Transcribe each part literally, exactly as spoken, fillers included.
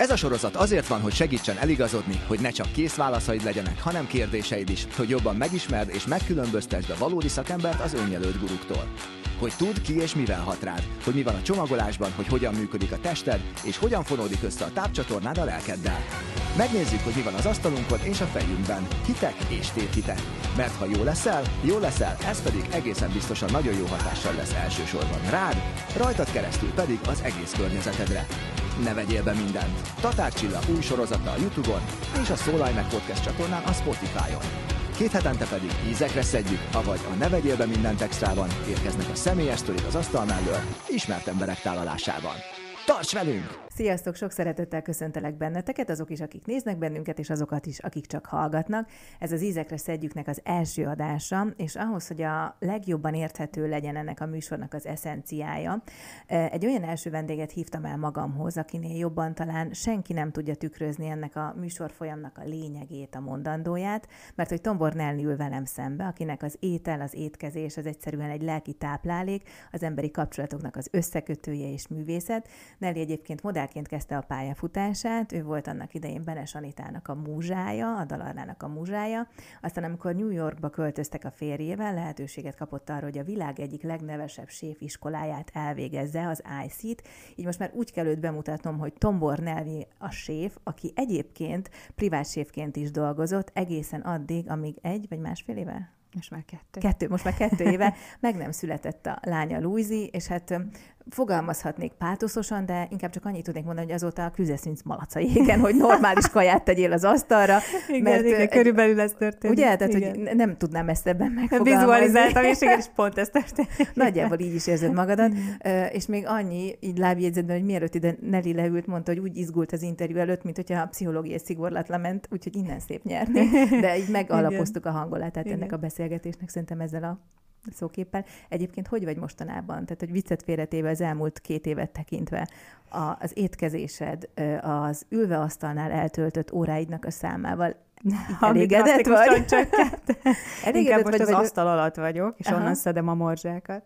Ez a sorozat azért van, hogy segítsen eligazodni, hogy ne csak kész válaszaid legyenek, hanem kérdéseid is, hogy jobban megismerd és megkülönböztesd a valódi szakembert az önjelölt guruktól. Hogy tudd, ki és mivel hat rád, hogy mi van a csomagolásban, hogy hogyan működik a tested, és hogyan fonódik össze a tápcsatornád a lelkeddel. Megnézzük, hogy mi van az asztalunkon és a fejünkben, hitek és tévhitek. Mert ha jó leszel, jó leszel, ez pedig egészen biztosan nagyon jó hatással lesz elsősorban rád, rajtad keresztül pedig az egész környezetedre. Ne vegyél be mindent! Tatár Csilla új sorozata a YouTube-on és a Szólalj meg podcast csatornán a Spotify-on. Két hetente pedig ízekre szedjük, avagy a Ne vegyél be mindent extrában érkeznek a személyes sztorik az asztal mellől, ismert emberek tálalásában. Tarts velünk! Sziasztok! Sok szeretettel köszöntelek benneteket, azok is, akik néznek bennünket, és azokat is, akik csak hallgatnak. Ez az Ízekre szedjüknek az első adása, és ahhoz, hogy a legjobban érthető legyen ennek a műsornak az eszenciája, egy olyan első vendéget hívtam el magamhoz, akinél jobban talán senki nem tudja tükrözni ennek a műsorfolyamnak a lényegét, a mondandóját, mert hogy Tombor Nelly ül velem szembe, akinek az étel, az étkezés az egyszerűen egy lelki táplálék, az emberi kapcsolatoknak az összekötője és művészet. Nelly egyébként modellként kezdte a pályafutását, ő volt annak idején Benes Anitának a múzsája, a Dalarnának a múzsája, aztán amikor New Yorkba költöztek a férjével, lehetőséget kapott arra, hogy a világ egyik legnevesebb séfiskoláját elvégezze, az I C E-t, így most már úgy kell őt bemutatnom, hogy Tombor Nelly a séf, aki egyébként privát séfként is dolgozott, egészen addig, amíg egy vagy másfél éve? Most már kettő. Kettő, most már kettő éve meg nem született a lánya Louise, és hát fogalmazhatnék pátoszosan, de inkább csak annyit tudnék mondani, hogy azóta a küzdeszűnc malaca égen, hogy normális kaját tegyél az asztalra. Igen, mert igen, körülbelül ez történik. Ugye? Tehát, igen. hogy nem tudnám ezt ebben megfogalmazni. Vizualizáltam, és igen, és pont ez történik. Nagyjából így is érzed magadat. És még annyi, így lábjegyzetben, hogy mielőtt ide Nelly leült, mondta, hogy úgy izgult az interjú előtt, mint hogyha a pszichológiai szigorlatlan ment, úgyhogy innen szép nyerni. De így megalapoztuk a hangulatát ennek a beszélgetésnek, szerintem ezzel a szóképpel. Egyébként hogy vagy mostanában? Tehát, hogy viccet félretéve az elmúlt két évet tekintve a, az étkezésed, az ülve asztalnál eltöltött óráidnak a számával elégedett vagy? Inkább most az asztal alatt vagyok, és Aha. onnan szedem a morzsákat.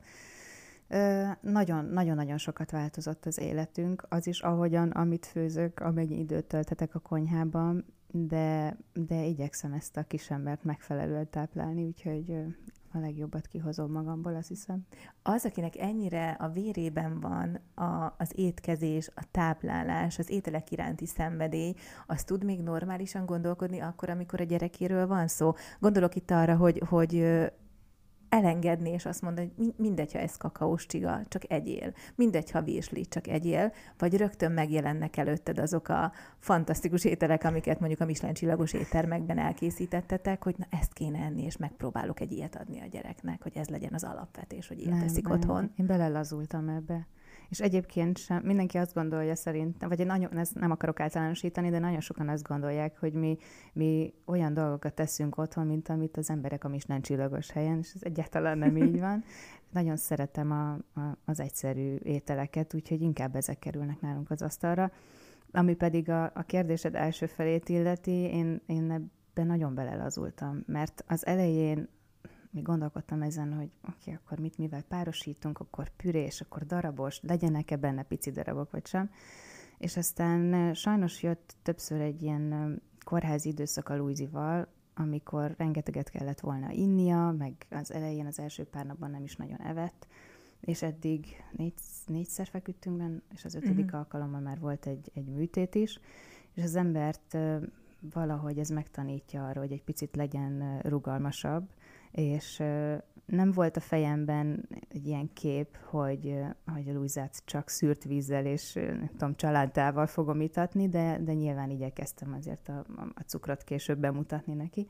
Nagyon-nagyon sokat változott az életünk, az is ahogyan, amit főzök, amennyi időt töltetek a konyhában, de, de igyekszem ezt a kisembert megfelelően táplálni, úgyhogy a legjobbat kihozom magamból, azt hiszem. Az, akinek ennyire a vérében van a, az étkezés, a táplálás, az ételek iránti szenvedély, az tud még normálisan gondolkodni akkor, amikor a gyerekéről van szó. Gondolok itt arra, hogy, hogy elengedni, és azt mondani, hogy mindegy, ha ez kakaós csiga, csak egyél. Mindegy, ha virsli, csak egyél. Vagy rögtön megjelennek előtted azok a fantasztikus ételek, amiket mondjuk a Michelin csillagos éttermekben elkészítettetek, hogy na ezt kéne enni, és megpróbálok egy ilyet adni a gyereknek, hogy ez legyen az alapvetés, hogy ilyet eszik otthon. Én belelazultam ebbe. És egyébként sem, mindenki azt gondolja szerintem, vagy én nagyon, ezt nem akarok általánosítani, de nagyon sokan azt gondolják, hogy mi, mi olyan dolgokat teszünk otthon, mint amit az emberek a Michelin csillagos helyen, és ez egyáltalán nem így van. Nagyon szeretem a, a, az egyszerű ételeket, úgyhogy inkább ezek kerülnek nálunk az asztalra. Ami pedig a, a kérdésed első felét illeti, én, én ebben nagyon belelazultam, mert az elején még gondolkodtam ezen, hogy oké, okay, akkor mit, mivel párosítunk, akkor pürés, akkor darabos, legyenek-e benne pici darabok, vagy sem. És aztán sajnos jött többször egy ilyen kórházi időszak a Louise-val, amikor rengeteget kellett volna innia, meg az elején, az első pár napban nem is nagyon evett, és eddig négy, négyszer feküdtünk benne, és az ötödik uh-huh. alkalommal már volt egy, egy műtét is, és az embert valahogy ez megtanítja arra, hogy egy picit legyen rugalmasabb, és nem volt a fejemben egy ilyen kép, hogy, hogy a Louise-át csak szűrt vízzel és nem tudom, családdával fogom itatni, de, de nyilván igyekeztem azért a, a cukrot később bemutatni neki.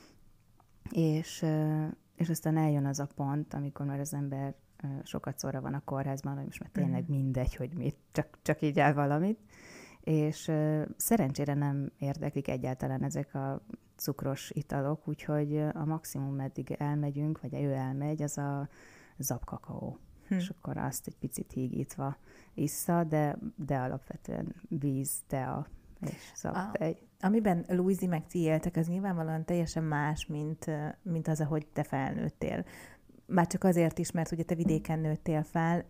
És, és aztán eljön az a pont, amikor már az ember sokat szóra van a kórházban, hogy most már tényleg mindegy, hogy mit, csak, csak így el valamit. És szerencsére nem érdeklik egyáltalán ezek a cukros italok, úgyhogy a maximum, meddig elmegyünk, vagy ő elmegy, az a zabkakaó. Hm. És akkor azt egy picit hígítva issza, de, de alapvetően víz, tea és zabtegy. Amiben Louise meg ti éltek, az nyilvánvalóan teljesen más, mint, mint az, ahogy te felnőttél. már csak azért is, mert ugye te vidéken nőttél fel,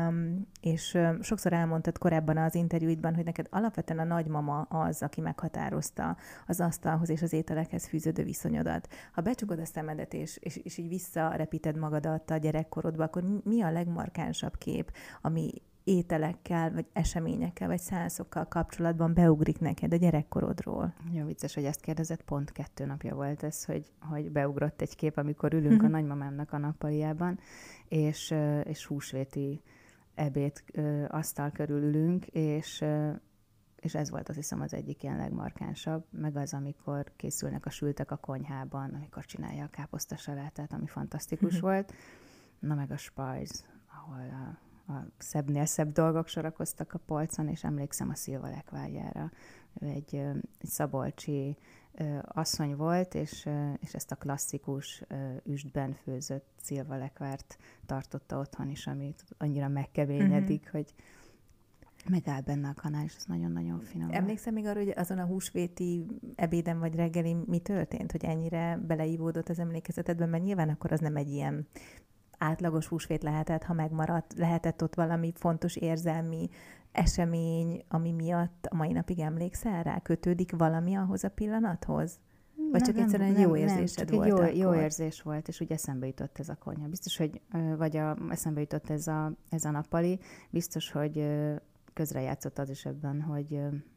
és sokszor elmondtad korábban az interjúidban, hogy neked alapvetően a nagymama az, aki meghatározta az asztalhoz és az ételekhez fűződő viszonyodat. Ha becsukod a szemedet, és, és, és így visszarepíted magadat a gyerekkorodba, akkor mi a legmarkánsabb kép, ami ételekkel, vagy eseményekkel, vagy szálszokkal kapcsolatban beugrik neked a gyerekkorodról? Jó vicces, hogy ezt kérdezett, pont kettő napja volt ez, hogy, hogy beugrott egy kép, amikor ülünk a nagymamámnak a nappaliában, és, és húsvéti ebéd asztal körül ülünk, és, és ez volt, azt hiszem, az egyik ilyen legmarkánsabb, meg az, amikor készülnek a sültek a konyhában, amikor csinálja a káposztasalátát, ami fantasztikus volt, na meg a spajz, ahol a a szebbnél szebb dolgok sorakoztak a polcon, és emlékszem a szilvalekvárjára. Ő egy, egy szabolcsi ö, asszony volt, és, ö, és ezt a klasszikus ö, üstben főzött szilvalekvárt tartotta otthon is, ami annyira megkeményedik, mm-hmm. hogy megáll benne a kanál, és ez nagyon-nagyon finom. Emlékszem még arra, hogy azon a húsvéti ebéden vagy reggeli mi történt, hogy ennyire beleívódott az emlékezetedben, mert nyilván akkor az nem egy ilyen átlagos húsvét lehetett, ha megmaradt, lehetett ott valami fontos érzelmi esemény, ami miatt a mai napig emlékszel rá? Kötődik valami ahhoz a pillanathoz? Vagy csak nem, egyszerűen nem, jó érzésed nem, volt jó, akkor? Jó érzés volt, és úgy eszembe jutott ez a konyha. Biztos, hogy, vagy a, eszembe jutott ez a, ez a nappali, biztos, hogy közrejátszott az is ebben, hogy,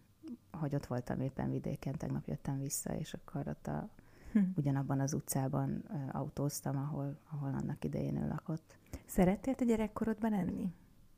hogy ott voltam éppen vidéken, tegnap jöttem vissza, és akkor ott a Hm. ugyanabban az utcában uh, autóztam, ahol, ahol annak idején ő lakott. Szerettél te gyerekkorodban enni?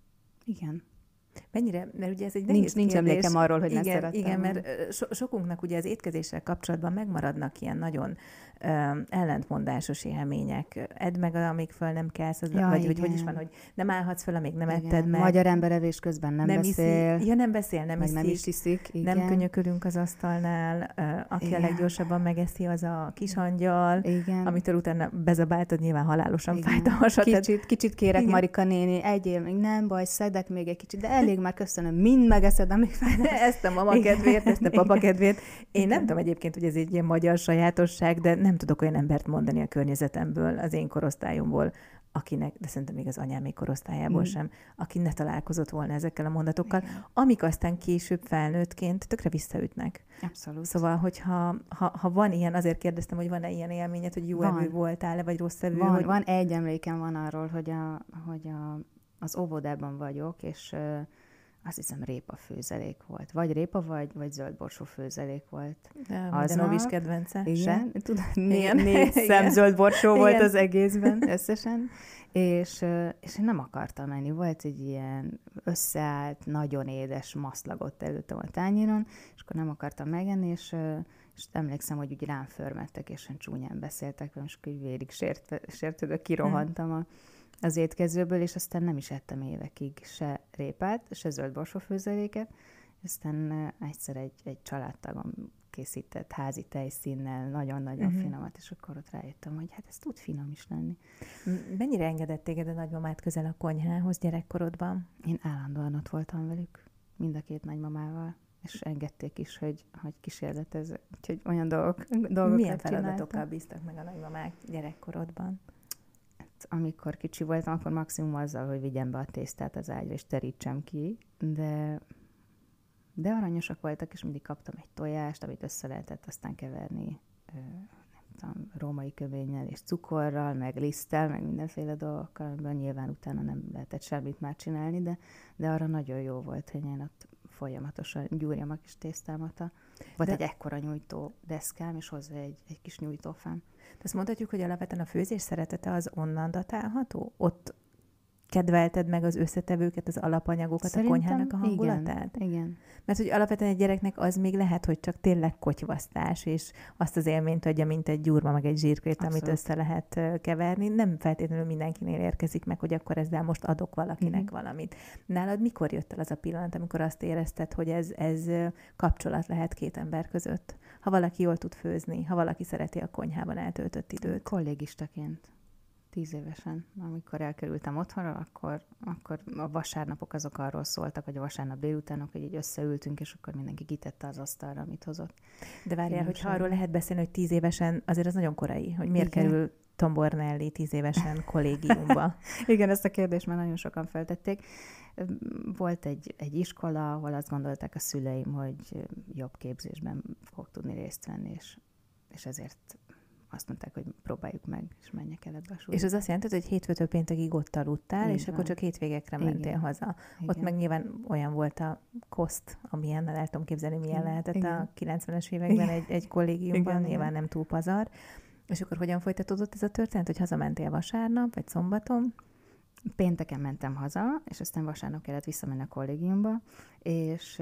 Igen. Mennyire? Mert ugye ez egy nehéz Nincs, nincs emlékem arról, hogy igen, ne szerettem. Igen, mert so, sokunknak ugye az étkezéssel kapcsolatban megmaradnak ilyen nagyon ö, ellentmondásos élmények. Edd meg, amíg föl nem kelsz, az, ja, vagy hogy, hogy is van, hogy nem állhatsz föl, amíg nem igen. etted meg. Magyar ember evés közben nem, nem beszél. Iszi. Ja, nem beszél, nem iszik. Nem is iszik. Igen. Nem könyökölünk az asztalnál. Uh, aki igen. a leggyorsabban megeszi, az a kisangyal, igen. amitől utána bezabáltad, nyilván halálosan igen. fájt a hasad. Kicsit, kicsit kérek, igen. Marika néni, egyél még nem baj, szedek még egy kicsit, de elég már, köszönöm, mind megeszed, amíg fájt. Ezt a mama kedvéért, ezt a papa kedvéért. Én igen. nem tudom egyébként, hogy ez egy ilyen magyar sajátosság, de nem tudok olyan embert mondani a környezetemből, az én korosztályomból, akinek, de szerintem még az anyám még korosztályából mm. sem, aki ne találkozott volna ezekkel a mondatokkal, igen. amik aztán később felnőttként tökre visszaütnek. Abszolút. Szóval, hogyha ha, ha van ilyen, azért kérdeztem, hogy van-e ilyen élményed, hogy jó van. evő voltál-e, vagy rossz evő? Van, hogy... van egy emlékem van arról, hogy, a, hogy a, az óvodában vagyok, és uh, azt hiszem répa főzelék volt. Vagy répa, vagy, vagy zöldborsó főzelék volt. Aznap is kedvence. Igen. Tudom, né- négy szem zöldborsó volt az egészben összesen. És, és én nem akartam menni. Volt egy ilyen összeállt, nagyon édes maszlagot előttem a tányéron, és akkor nem akartam megenni, és, és emlékszem, hogy úgy rám förmettek, és olyan csúnyán beszéltek, és akkor vérig sért, sértődök, kirohantam a az étkezőből, és aztán nem is ettem évekig se répát, se zöldborsó főzeléket. Aztán egyszer egy, egy családtagom készített házi tejszínnel nagyon-nagyon uh-huh. finomat, és akkor ott rájöttem, hogy hát ez tud finom is lenni. Mennyire engedett téged a nagymamát közel a konyhához gyerekkorodban? Én állandóan ott voltam velük, mind a két nagymamával, és engedték is, hogy, hogy kísérletez, úgyhogy olyan dolgok, dolgokat Milyen feladatokkal bíztak meg a nagymamák gyerekkorodban? Amikor kicsi voltam, akkor maximum azzal, hogy vigyem be a tésztát az ágyra, és terítsem ki, de, de aranyosak voltak, és mindig kaptam egy tojást, amit össze lehetett aztán keverni, nem tudom, római köménnyel és cukorral, meg liszttel, meg mindenféle dolgokkal, amiben nyilván utána nem lehetett semmit már csinálni, de, de arra nagyon jó volt, hogy én ott folyamatosan gyúrjam a kis tésztámat. Volt de... egy ekkora nyújtó deszkám, és hozzá egy, egy kis nyújtófám. De azt mondhatjuk, hogy alapvetően a főzés szeretete az onnan datálható? Ott kedvelted meg az összetevőket, az alapanyagokat, szerintem a konyhának a hangulatát? Igen, igen. Mert hogy alapvetően egy gyereknek az még lehet, hogy csak tényleg kotyvasztás, és azt az élményt adja, mint egy gyurma, meg egy zsírkrét, amit össze lehet keverni. Nem feltétlenül mindenkinél érkezik meg, hogy akkor ezzel most adok valakinek mm-hmm. valamit. Nálad mikor jött el az a pillanat, amikor azt érezted, hogy ez, ez kapcsolat lehet két ember között? Ha valaki jól tud főzni, ha valaki szereti a konyhában eltöltött időt. Kollégistaként. Tíz évesen, amikor elkerültem otthonra, akkor, akkor a vasárnapok azok arról szóltak, vagy a vasárnap délutánok, hogy így összeültünk, és akkor mindenki kitette az asztalra, amit hozott. De várjál, hogy ha arról lehet beszélni, hogy tíz évesen, azért az nagyon korai, hogy miért igen. kerül Tom Bornelli tíz évesen kollégiumba? Igen, ezt a kérdést már nagyon sokan feltették. Volt egy, egy iskola, ahol azt gondolták a szüleim, hogy jobb képzésben fog tudni részt venni, és, és ezért azt mondták, hogy próbáljuk meg, és menjek el ebbe a súlyba. És az azt jelenti, hogy hétfőtől péntekig ott aludtál, Így és van. akkor csak hétvégekre mentél Igen. haza. Igen. Ott meg nyilván olyan volt a koszt, amilyen, el tudom képzelni, milyen Igen. lehetett Igen. a kilencvenes években egy, egy kollégiumban, Igen, nyilván igen. nem túl pazar. És akkor hogyan folytatódott ez a történet, hogy hazamentél vasárnap, vagy szombaton? Pénteken mentem haza, és aztán vasárnap kellett visszamenni a kollégiumba, és,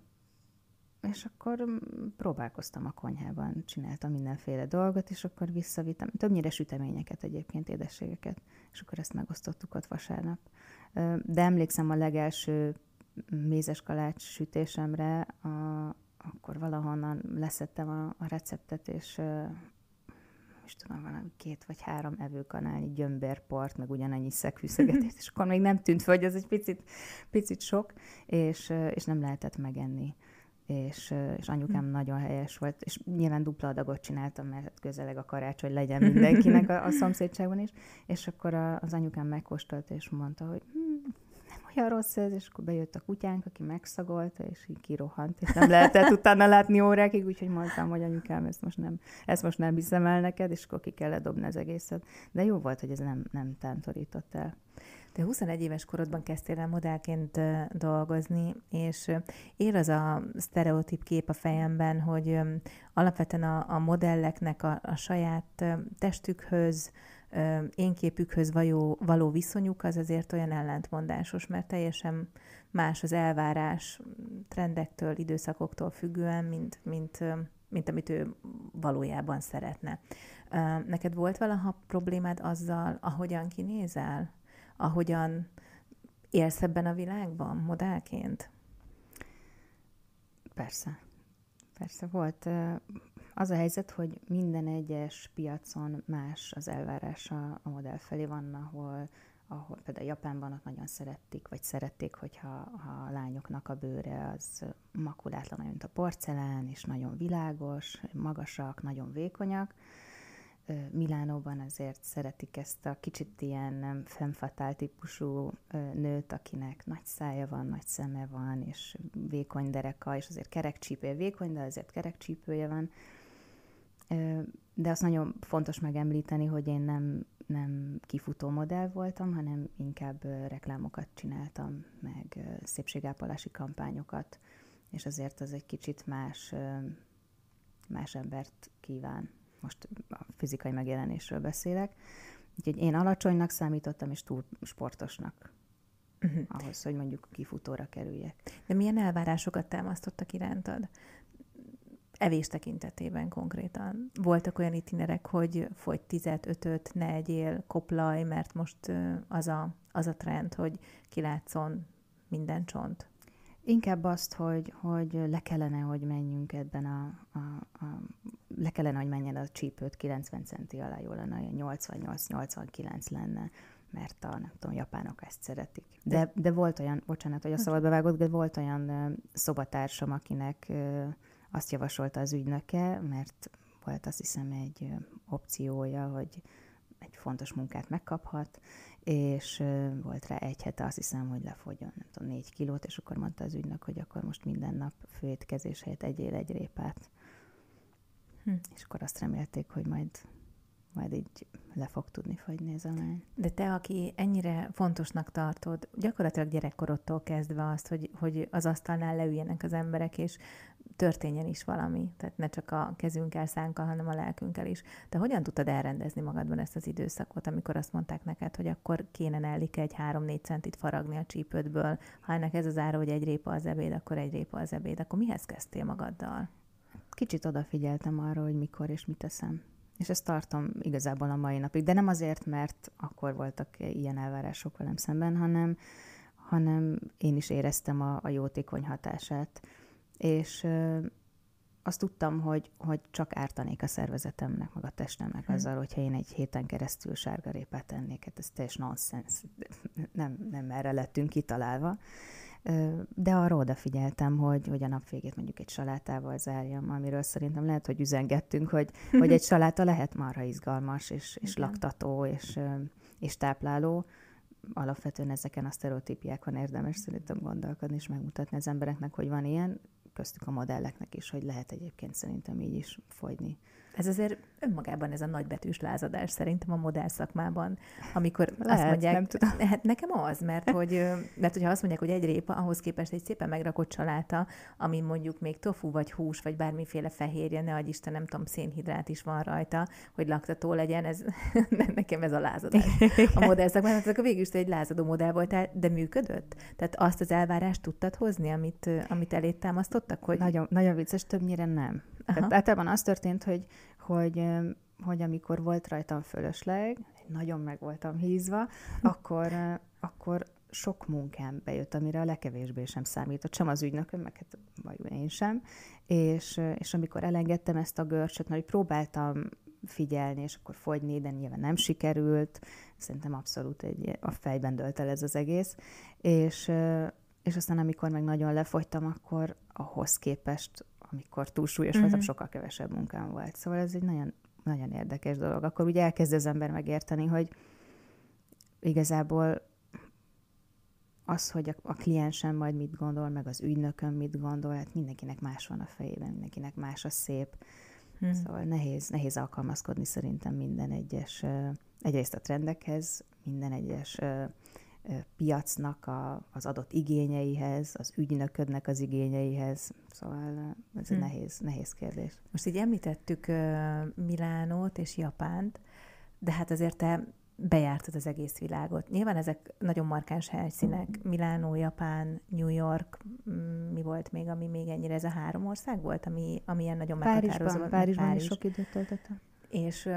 és akkor próbálkoztam a konyhában, csináltam mindenféle dolgot, és akkor visszavittem, többnyire süteményeket egyébként, édességeket, és akkor ezt megosztottuk ott vasárnap. De emlékszem a legelső mézes kalács sütésemre, a, akkor valahonnan leszettem a, a receptet, és és tudom, valami két vagy három evőkanálnyi gyömbérport, meg ugyanannyi szegfűszögetést, és akkor még nem tűnt fel, hogy ez egy picit, picit sok, és, és nem lehetett megenni. És, és anyukám hmm. nagyon helyes volt, és nyilván dupla adagot csináltam, mert közeleg a karácsony, legyen mindenkinek a, a szomszédságban is, és akkor a, az anyukám megkóstolta, és mondta, hogy hm, nem olyan rossz ez, és akkor bejött a kutyánk, aki megszagolta, és így kirohant, és nem lehetett utána látni órákig, úgyhogy mondtam, hogy anyukám, ezt most nem, ezt most nem hiszem el neked, és akkor ki kellett dobni az egészet. De jó volt, hogy ez nem, nem tántorított el. Te huszonegy éves korodban kezdtél el modellként dolgozni, és él az a sztereotíp kép a fejemben, hogy alapvetően a, a modelleknek a, a saját testükhöz, énképükhöz való, való viszonyuk az azért olyan ellentmondásos, mert teljesen más az elvárás trendektől, időszakoktól függően, mint, mint, mint amit ő valójában szeretne. Neked volt valaha problémád azzal, ahogyan kinézel? Ahogyan élsz ebben a világban, modellként? Persze. Persze volt. Az a helyzet, hogy minden egyes piacon más az elvárása a modell felé. Van, ahol, ahol például Japánban ott nagyon szerették, vagy szerették, hogyha ha a lányoknak a bőre az makulátlan, mint a porcelán, és nagyon világos, magasak, nagyon vékonyak. Milánóban azért szeretik ezt a kicsit ilyen femme fatale típusú nőt, akinek nagy szája van, nagy szeme van, és vékony dereka, és azért kerekcsípője vékony, de azért kerekcsípője van. De azt nagyon fontos megemlíteni, hogy én nem, nem kifutó modell voltam, hanem inkább reklámokat csináltam, meg szépségápolási kampányokat, és azért az egy kicsit más, más embert kíván. Most a fizikai megjelenésről beszélek. Úgyhogy én alacsonynak számítottam, és túl sportosnak. Uh-huh. Ahhoz, hogy mondjuk kifutóra kerüljek. De milyen elvárásokat támasztottak irántad? Evés tekintetében konkrétan. Voltak olyan itinerek, hogy fogy tizet, ötöt, ne egyél, koplaj, mert most az a, az a trend, hogy kilátszon minden csont. Inkább azt, hogy, hogy le kellene, hogy menjünk ebben a, a, a le kellene, hogy menjen a csípőt kilencven centi alá, jól lenne, olyan nyolcvannyolc-nyolcvankilenc lenne, mert a, nem tudom, japánok ezt szeretik. De, de volt olyan, bocsánat, hogy a szabadba vágok, de volt olyan uh, szobatársam, akinek uh, azt javasolta az ügynöke, mert volt azt hiszem egy uh, opciója, hogy egy fontos munkát megkaphat, és uh, volt rá egy hete, azt hiszem, hogy lefogjon, nem tudom, négy kilót, és akkor mondta az ügynök, hogy akkor most minden nap főétkezés helyett egyél egy répát. Hm. És akkor azt remélték, hogy majd, majd így le fog tudni fogyni ez a lány. De te, aki ennyire fontosnak tartod, gyakorlatilag gyerekkorodtól kezdve azt, hogy, hogy az asztalnál leüljenek az emberek, és történjen is valami. Tehát ne csak a kezünkkel, szánkkal, hanem a lelkünkkel is. Te hogyan tudtad elrendezni magadban ezt az időszakot, amikor azt mondták neked, hogy akkor kéne Nellike egy három-négy centit faragni a csípődből, ha ennek ez az ára, hogy egy répa az ebéd, akkor egy répa az ebéd, akkor mihez kezdtél magaddal? Kicsit odafigyeltem arra, hogy mikor és mit teszem. És ezt tartom igazából a mai napig. De nem azért, mert akkor voltak ilyen elvárások velem szemben, hanem, hanem én is éreztem a, a jótékony hatását. És ö, azt tudtam, hogy, hogy csak ártanék a szervezetemnek, meg a testemnek hmm. azzal, hogyha én egy héten keresztül sárgarépát ennék. Hát ez teljes nonsense. Nem, nem erre lettünk kitalálva. De arra odafigyeltem, hogy, hogy a nap végét mondjuk egy salátával zárjam, amiről szerintem lehet, hogy üzengettünk, hogy, hogy egy saláta lehet marha izgalmas, és, és laktató, és, és tápláló. Alapvetően ezeken a sztereotípiákon érdemes szerintem gondolkodni, és megmutatni az embereknek, hogy van ilyen, köztük a modelleknek is, hogy lehet egyébként szerintem így is fogyni. Ez azért önmagában ez a nagybetűs lázadás szerintem a modell szakmában, amikor lehet, azt mondják, nem tudom. Hát nekem az, mert hogy mert hogyha azt mondják, hogy egy répa, ahhoz képest egy szépen megrakott saláta, ami mondjuk még tofu vagy hús, vagy bármiféle fehérje, ne adj Isten, nem tudom, szénhidrát is van rajta, hogy laktató legyen, ez nekem ez a lázadás. A modell szakmában, hát akkor végül is egy lázadó modell voltál, de működött? Tehát azt az elvárást tudtad hozni, amit, amit elét támasztottak? Hogy... Nagyon, nagyon vicces, többnyire nem. Tehát általában az történt, hogy, hogy, hogy amikor volt rajtam fölösleg, nagyon meg voltam hízva, akkor, akkor sok munkám bejött, amire a legkevésbé sem számított, sem az ügynököm, meg hát vagy én sem. És, és amikor elengedtem ezt a görcsöt, hogy próbáltam figyelni, és akkor fogyni, de nyilván nem sikerült. Szerintem abszolút egy, a fejben dölt el ez az egész. És, és aztán amikor meg nagyon lefogytam, akkor ahhoz képest, amikor túlsúlyos mm-hmm. voltam, sokkal kevesebb munkám volt. Szóval ez egy nagyon, nagyon érdekes dolog. Akkor ugye elkezd az ember megérteni, hogy igazából az, hogy a, a kliensem majd mit gondol, meg az ügynököm mit gondol, hát mindenkinek más van a fejében, mindenkinek más a szép. Mm. Szóval nehéz, nehéz alkalmazkodni szerintem minden egyes, egyrészt a trendekhez, minden egyes piacnak a, az adott igényeihez, az ügynöködnek az igényeihez. Szóval ez egy hmm. nehéz, nehéz kérdés. Most így említettük uh, Milánót és Japánt, de hát azért te bejártad az egész világot. Nyilván ezek nagyon markáns helyszínek. Milánó, Japán, New York, mi volt még, ami még ennyire, ez a három ország volt, ami, ami ilyen nagyon meghatározó. Párizsban, Párizsban Párizs. is sok időt töltöttem. És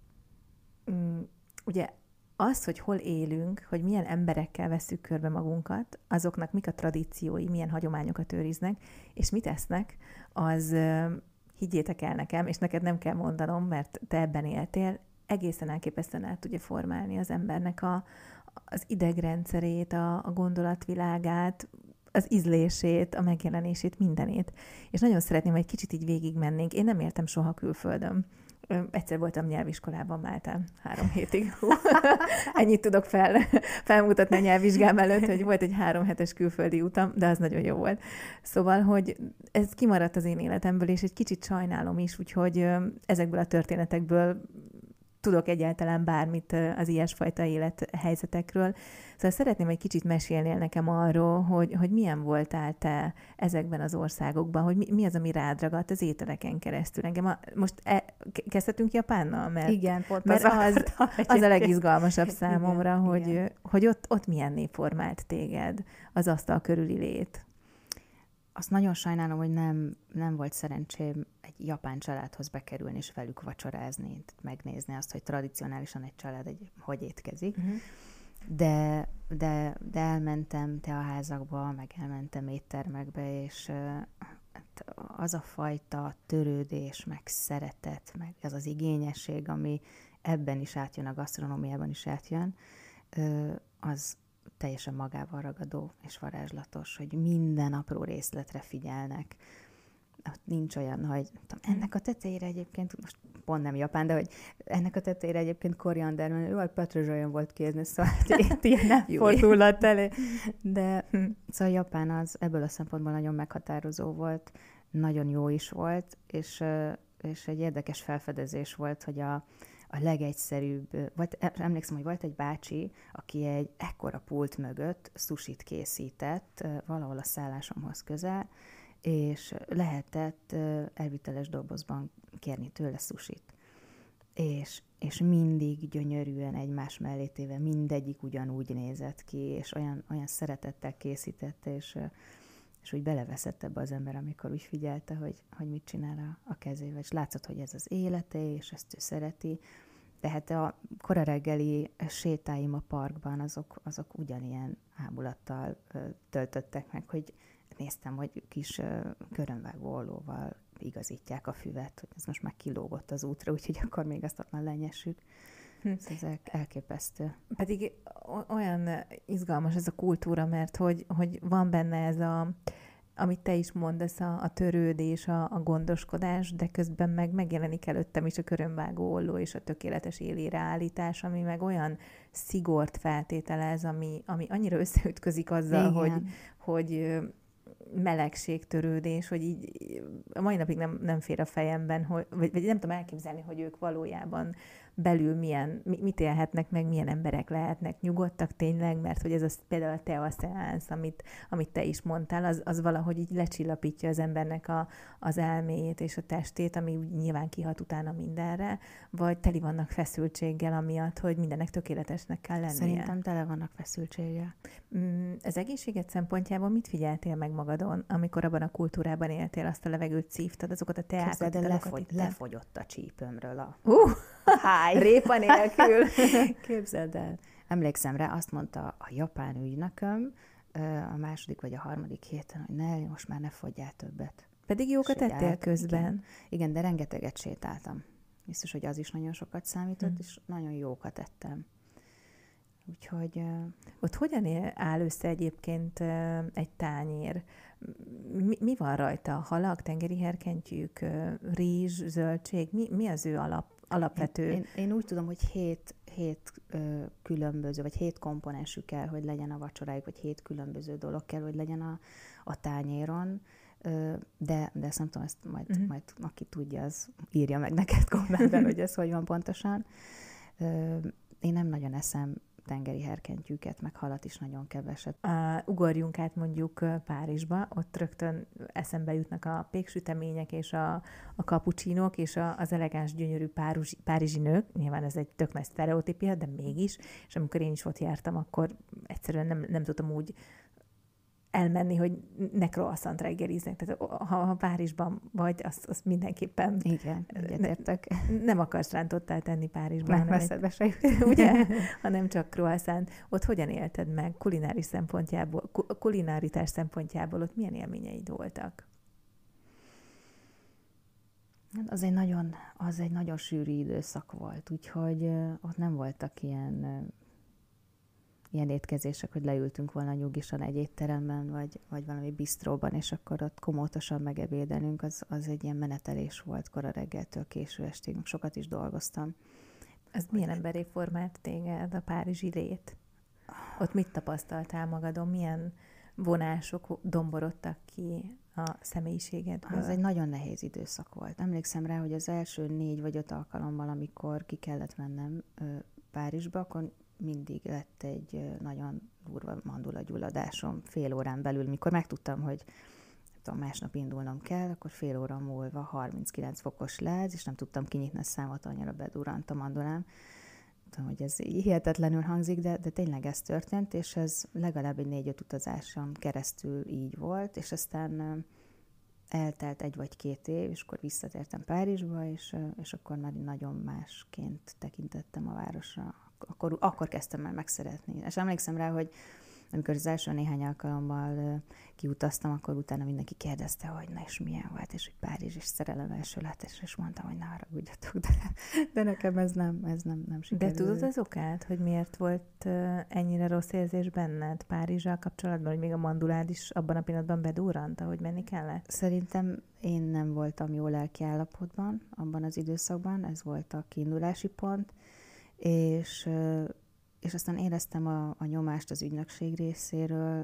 um, ugye az, hogy hol élünk, hogy milyen emberekkel vesszük körbe magunkat, azoknak mik a tradíciói, milyen hagyományokat őriznek, és mit esznek, az higgyétek el nekem, és neked nem kell mondanom, mert te ebben éltél, egészen elképesztően át tudja formálni az embernek a, az idegrendszerét, a, a gondolatvilágát, az ízlését, a megjelenését, mindenét. És nagyon szeretném, hogy egy kicsit így végigmennénk. Én nem éltem soha külföldön. Egyszer voltam nyelviskolában Máltán három hétig. Ennyit tudok fel, felmutatni a nyelvvizsgám előtt, hogy volt egy három hetes külföldi utam, de az nagyon jó volt. Szóval, hogy ez kimaradt az én életemből, és egy kicsit sajnálom is, úgyhogy ezekből a történetekből tudok egyáltalán bármit az ilyesfajta élethelyzetekről. Szóval szeretném egy kicsit mesélnél nekem arról, hogy, hogy milyen voltál te ezekben az országokban, hogy mi, mi az, ami rád ragadt az ételeken keresztül. Engem a, most e, kezdhetünk Japánnal? Mert, igen, pont mert az, az, az a legizgalmasabb számomra, igen, hogy, igen. hogy ott, ott milyenné formált téged az asztal körüli lét. Azt nagyon sajnálom, hogy nem, nem volt szerencsém egy japán családhoz bekerülni és velük vacsorázni, megnézni azt, hogy tradicionálisan egy család egy, hogy étkezik. Uh-huh. De, de, de elmentem teaházakba, meg elmentem éttermekbe, és az a fajta törődés, meg szeretet, meg az az igényesség, ami ebben is átjön, a gasztronómiában is átjön, az teljesen magával ragadó és varázslatos, hogy minden apró részletre figyelnek. Ott nincs olyan, hogy tudom, ennek a tetejére egyébként, most pont nem japán, de hogy ennek a tetejére egyébként koriander, mert jó, petrezsolyon volt kézni, szóval itt ilyen nem fordulhat elé. De szóval Japán az ebből a szempontból nagyon meghatározó volt, nagyon jó is volt, és, és egy érdekes felfedezés volt, hogy a a legegyszerűbb, volt, emlékszem, hogy volt egy bácsi, aki egy ekkora pult mögött sushit készített, valahol a szállásomhoz közel, és lehetett elviteles dobozban kérni tőle sushit. És, és mindig gyönyörűen egymás mellé téve, mindegyik ugyanúgy nézett ki, és olyan, olyan szeretettel készítette, és, és úgy beleveszett ebbe az ember, amikor úgy figyelte, hogy, hogy mit csinál a, a kezével, és látszott, hogy ez az élete, és ezt ő szereti. Tehát a kora reggeli sétáim a parkban, azok, azok ugyanilyen ámulattal töltöttek meg, hogy néztem, hogy kis körönvágó ollóval igazítják a füvet, hogy ez most már kilógott az útra, úgyhogy akkor még azt ott már lenyessük. Ez elképesztő. Pedig olyan izgalmas ez a kultúra, mert hogy, hogy van benne ez a, amit te is mondasz, a, a törődés, a, a gondoskodás, de közben meg megjelenik előttem is a körömvágó olló és a tökéletes élére állítás, ami meg olyan szigort feltételez, ami, ami annyira összeütközik azzal, hogy, hogy melegségtörődés, hogy így a mai napig nem, nem fér a fejemben, hogy, vagy, vagy nem tudom elképzelni, hogy ők valójában belül milyen, mit élhetnek meg, milyen emberek lehetnek nyugodtak tényleg, mert hogy ez az, például a te szeánsz, amit, amit te is mondtál, az, az valahogy így lecsillapítja az embernek a, az elméjét és a testét, ami nyilván kihat utána mindenre, vagy teli vannak feszültséggel amiatt, hogy mindennek tökéletesnek kell lennie. Szerintem tele vannak feszültséggel. Az egészséged szempontjából mit figyeltél meg magadon, amikor abban a kultúrában éltél, azt a levegőt szívtad, azokat a teákat, de lefogy, lefogyott a csípőmről a... Uh! Háj! Répa nélkül. Képzeld el. Emlékszem rá, azt mondta a japán ügynököm a második vagy a harmadik héten, hogy ne, most már ne fogyjál többet. Pedig jókat tettél közben. Igen. igen, de rengeteget sétáltam. Biztos, hogy az is nagyon sokat számított, hmm. és nagyon jókat ettem. Úgyhogy... Ott hogyan áll össze egyébként egy tányér? Mi, mi van rajta? Halak, tengeri herkentyűk, rizs, zöldség? Mi, mi az ő alap, alapvető? Én, én, én úgy tudom, hogy hét, hét ö, különböző, vagy hét komponensű kell, hogy legyen a vacsorájuk, vagy hét különböző dolog kell, hogy legyen a, a tányéron. Ö, de, de ezt nem tudom, ezt majd, uh-huh. majd aki tudja, az írja meg neked kommentben, hogy ez hogy van pontosan. Ö, én nem nagyon eszem tengeri herkentyűket, meg halat is nagyon keveset. Uh, ugorjunk át mondjuk Párizsba, ott rögtön eszembe jutnak a péksütemények és a, a kapucsinók és a, az elegáns, gyönyörű párizsi, párizsi nők. Nyilván ez egy tök nagy sztereotípia, de mégis. És amikor én is ott jártam, akkor egyszerűen nem, nem tudtam úgy elmenni, hogy ne croissant reggeliznek. Tehát ha, ha Párizsban vagy, azt, azt mindenképpen... Igen, egyetértek. Ne, nem akarsz rántottál tenni Párizsban. Nem eszedbe se jut. Ugye? Hanem csak croissant. Ott hogyan élted meg kulináris szempontjából, kulináritás szempontjából, ott milyen élményeid voltak? Az egy nagyon, az egy nagyon sűrű időszak volt, úgyhogy ott nem voltak ilyen... ilyen étkezések, hogy leültünk volna nyugisan egy étteremben, vagy, vagy valami bistróban, és akkor ott komótosan megebédelünk, az, az egy ilyen menetelés volt kora reggeltől késő estig, sokat is dolgoztam. Ez milyen emberé formált téged a párizsi lét? Ott mit tapasztaltál magadon? Milyen vonások domborodtak ki a személyiségedből? Az egy nagyon nehéz időszak volt. Emlékszem rá, hogy az első négy vagy öt alkalommal, amikor ki kellett mennem Párizsba, akkor mindig lett egy nagyon durva mandulagyulladásom fél órán belül, mikor megtudtam, hogy tudom, másnap indulnom kell, akkor fél óra múlva harminckilenc fokos láz, és nem tudtam kinyitni a számot, annyira bedurrant a mandulám. Tudom, hogy ez hihetetlenül hangzik, de, de tényleg ez történt, és ez legalább egy négy-öt utazáson keresztül így volt, és aztán eltelt egy vagy két év, és akkor visszatértem Párizsba, és, és akkor már nagyon másként tekintettem a városra. Akkor, akkor kezdtem el megszeretni. És emlékszem rá, hogy amikor az első néhány alkalommal kiutaztam, akkor utána mindenki kérdezte, hogy na és milyen volt, és hogy Párizs és szerelem első látás, és mondtam, hogy ne haragudjatok, de, de nekem ez nem, ez nem, nem sikerült. De tudod az okát, hogy miért volt ennyire rossz érzés benned Párizsal kapcsolatban, hogy még a mandulád is abban a pillanatban bedurrant, ahogy menni kellett? Szerintem én nem voltam jó lelki állapotban abban az időszakban, ez volt a kiindulási pont, és, és aztán éreztem a, a nyomást az ügynökség részéről.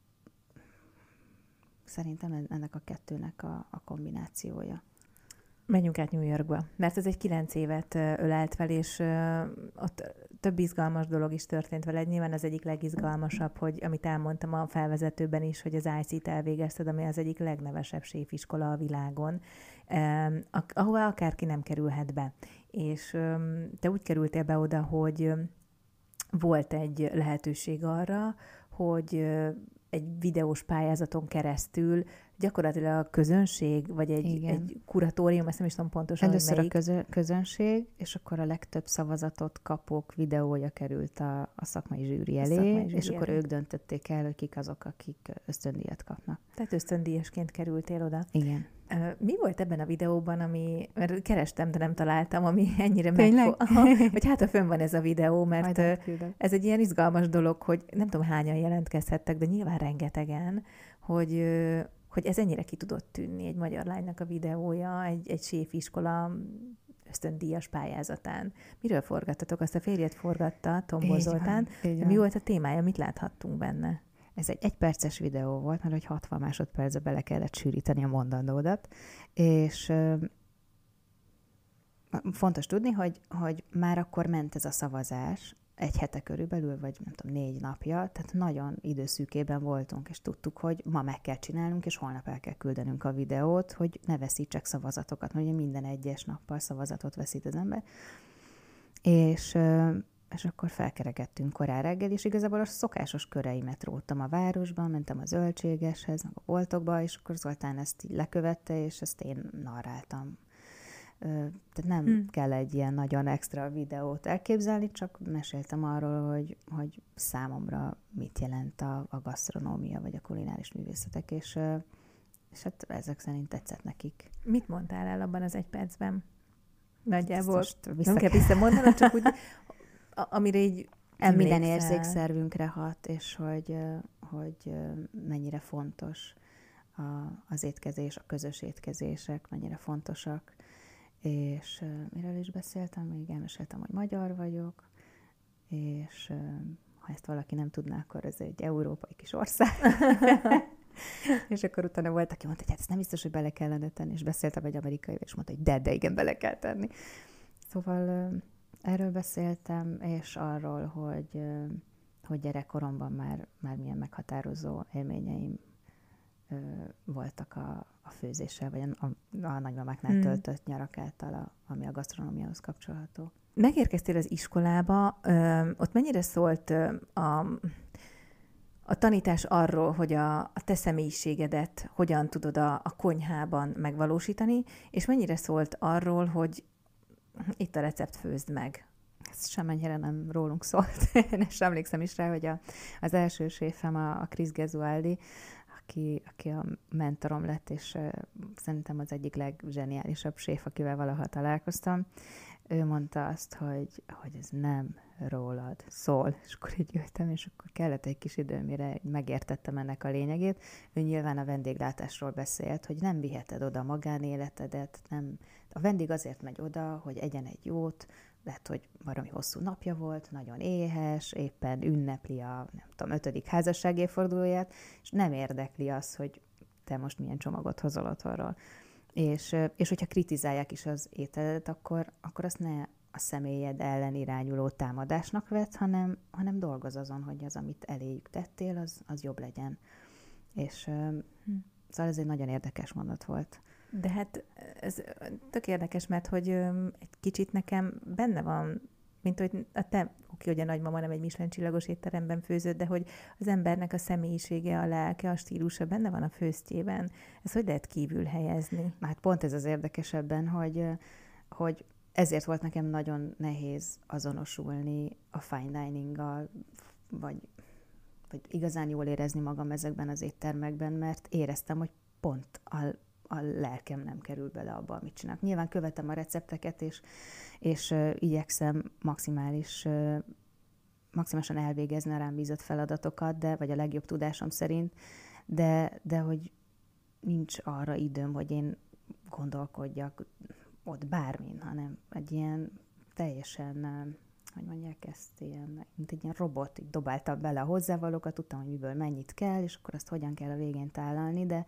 Szerintem ennek a kettőnek a, a kombinációja. Menjünk át New Yorkba, mert ez egy kilenc évet ölelt fel, és ott több izgalmas dolog is történt veled. Nyilván az egyik legizgalmasabb, hogy amit elmondtam a felvezetőben is, hogy az i cé-t elvégezted, ami az egyik legnevesebb séfiskola a világon, ahova akárki nem kerülhet be. És te úgy kerültél be oda, hogy volt egy lehetőség arra, hogy egy videós pályázaton keresztül gyakorlatilag a közönség, vagy egy, egy kuratórium, ezt nem is tudom pontosan, először hogy a közö, közönség, és akkor a legtöbb szavazatot kapók videója került a, a szakmai zsűri elé, szakmai zsűri és elé. Akkor ők döntötték el, hogy kik azok, akik ösztöndíjat kapnak. Tehát ösztöndíjasként kerültél oda. Igen. Mi volt ebben a videóban, ami, mert kerestem, de nem találtam, ami ennyire megfog... Hogy hát, ha fönn van ez a videó, mert ez egy ilyen izgalmas dolog, hogy nem tudom, hányan jelentkezhettek, de nyilván rengetegen, hogy, hogy ez ennyire ki tudott tűnni egy magyar lánynak a videója, egy, egy séfiskola ösztöndíjas pályázatán. Miről forgattatok? Azt a férjed forgatta, Tombor Zoltán. Mi volt a témája? Mit láthattunk benne? Ez egy egyperces videó volt, mert hogy hatvan másodpercbe bele kellett sűríteni a mondandódat, és ö, fontos tudni, hogy, hogy már akkor ment ez a szavazás, egy hete körülbelül, vagy nem tudom, négy napja, tehát nagyon időszűkében voltunk, és tudtuk, hogy ma meg kell csinálnunk, és holnap el kell küldenünk a videót, hogy ne veszítsek szavazatokat, mert ugye minden egyes nappal szavazatot veszít az ember. És... Ö, és akkor felkerekedtünk korán reggel, és igazából a szokásos köreimet róttam a városban, mentem a zöldségeshez, meg a boltokba, és akkor Zoltán ezt így lekövette, és ezt én narráltam. Tehát nem hmm. kell egy ilyen nagyon extra videót elképzelni, csak meséltem arról, hogy, hogy számomra mit jelent a, a gasztronómia, vagy a kulináris művészetek, és, és hát ezek szerint tetszett nekik. Mit mondtál el abban az egy percben? Nagyjából nem kell visszamondanom, csak úgy... amire így emlékszel. Minden érzékszervünkre hat, és hogy, hogy mennyire fontos a, az étkezés, a közös étkezések, mennyire fontosak. És miről is beszéltem? Még elmeséltem, hogy magyar vagyok, és ha ezt valaki nem tudná, akkor ez egy európai kis ország. És akkor utána volt, aki mondta, hogy hát ezt nem biztos, hogy bele kellene tenni, és beszéltem egy amerikai, és mondta, hogy de, de igen, bele kell tenni. Szóval... Erről beszéltem, és arról, hogy, hogy gyerekkoromban már, már milyen meghatározó élményeim voltak a, a főzéssel, vagy a, a nagymamáknál hmm. töltött nyarak által, a, ami a gasztronómiához kapcsolható. Megérkeztél az iskolába, ö, ott mennyire szólt ö, a, a tanítás arról, hogy a, a te személyiségedet hogyan tudod a, a konyhában megvalósítani, és mennyire szólt arról, hogy itt a recept, főzd meg. Ez semennyire nem rólunk szólt. Én sem emlékszem is rá, hogy a, az első séfem a, a Chris Gesualdi, aki, aki a mentorom lett, és uh, szerintem az egyik legzseniálisabb séf, akivel valaha találkoztam. Ő mondta azt, hogy, hogy ez nem rólad szól. És akkor így jöttem, és akkor kellett egy kis idő, mire megértettem ennek a lényegét. Ő nyilván a vendéglátásról beszélt, hogy nem viheted oda a magánéletedet, nem. A vendég azért megy oda, hogy egyen egy jót, lehet, hogy valami hosszú napja volt, nagyon éhes, éppen ünnepli a, nem tudom, ötödik házasság évfordulóját, és nem érdekli az, hogy te most milyen csomagot hozol otthonról. És, és hogyha kritizálják is az ételedet, akkor, akkor azt ne a személyed ellen irányuló támadásnak vett, hanem, hanem dolgoz azon, hogy az, amit eléjük tettél, az, az jobb legyen. És hm. szóval ez egy nagyon érdekes mondat volt. De hát ez tök érdekes, mert hogy egy kicsit nekem benne van, mint hogy a te, oké, hogy a nagymama nem egy Michelin csillagos étteremben főzött, de hogy az embernek a személyisége, a lelke, a stílusa benne van a főztjében. Ez hogy lehet kívül helyezni? Hát pont ez az érdekesebben, hogy, hogy ezért volt nekem nagyon nehéz azonosulni a fine dining-gal, vagy, vagy igazán jól érezni magam ezekben az éttermekben, mert éreztem, hogy pont a a lelkem nem kerül bele abba, amit csinálok. Nyilván követem a recepteket, és, és uh, igyekszem maximális, uh, maximálisan elvégezni a rám bízott feladatokat, de, vagy a legjobb tudásom szerint, de, de hogy nincs arra időm, hogy én gondolkodjak ott bármin, hanem egy ilyen teljesen, uh, hogy mondják ezt, ilyen, mint egy ilyen robot, így dobáltam bele a hozzávalókat, tudtam, hogy miből mennyit kell, és akkor azt hogyan kell a végén tálalni, de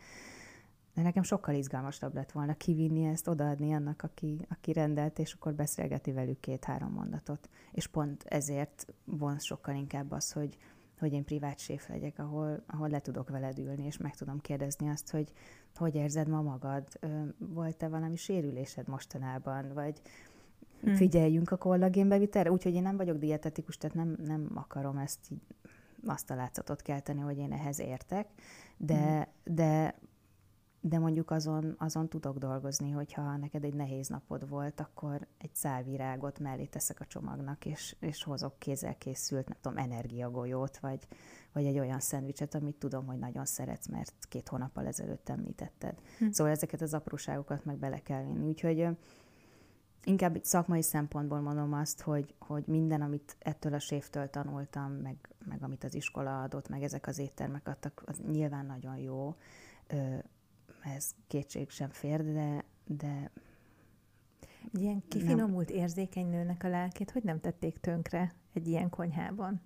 De nekem sokkal izgalmasabb lett volna kivinni ezt, odaadni annak, aki, aki rendelt, és akkor beszélgeti velük két-három mondatot. És pont ezért vonz sokkal inkább az, hogy, hogy én privát séf legyek, ahol, ahol le tudok veled ülni, és meg tudom kérdezni azt, hogy hogy érzed ma magad, volt-e valami sérülésed mostanában, vagy hmm. figyeljünk a kollagénbevitelre, úgyhogy én nem vagyok dietetikus, tehát nem, nem akarom ezt így, azt a látszatot kelteni, hogy én ehhez értek, de, hmm. de de mondjuk azon, azon tudok dolgozni, hogyha neked egy nehéz napod volt, akkor egy szál virágot mellé teszek a csomagnak, és, és hozok kézzel készült, nem tudom, energiagolyót, vagy, vagy egy olyan szendvicset, amit tudom, hogy nagyon szeretsz, mert két hónappal ezelőtt említetted. Hm. Szóval ezeket az apróságokat meg bele kell vinni. Úgyhogy inkább szakmai szempontból mondom azt, hogy, hogy minden, amit ettől a séftől tanultam, meg, meg amit az iskola adott, meg ezek az éttermek adtak, az nyilván nagyon jó. Ez kétség sem fér, de... de egy ilyen kifinomult, nem. érzékeny nőnek a lelkét, hogy nem tették tönkre egy ilyen konyhában?